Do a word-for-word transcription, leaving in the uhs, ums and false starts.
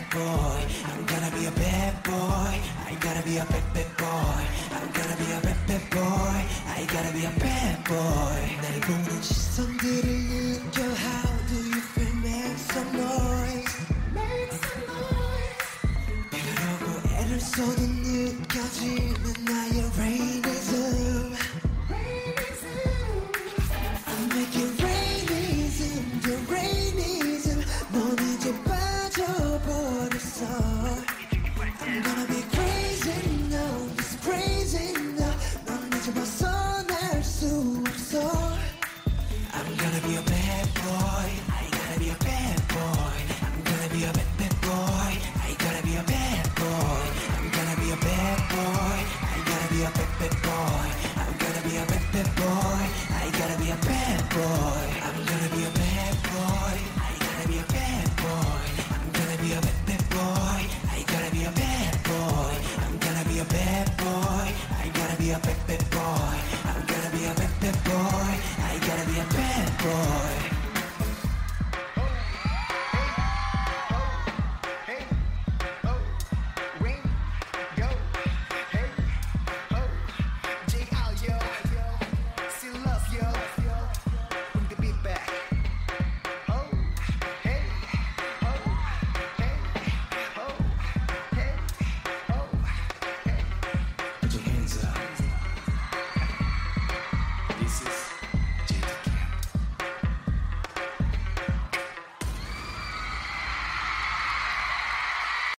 boy. I'm gonna be a bad boy. I gotta be a bad bad boy. I'm gonna be a bad bad boy. I gotta be a bad boy. 날 보는 시선들을 느껴. How do you feel? Make some noise. Make some noise. 그러고 애를 써도 느껴지는 나의 rainism. I'm making rainism, the rainism. 넌 이제 빠져버렸어. I'm gonna be crazy now, it's crazy now. 넌 이제 벗어날 수 없어. I'm gonna be a bad boy. I gotta be a bad boy. I'm gonna be a bad bad boy. I gotta be a bad boy. I'm gonna be a bad boy. I gotta be a bad bad boy. I'm gonna be a bad bad boy. I gotta be a bad boy.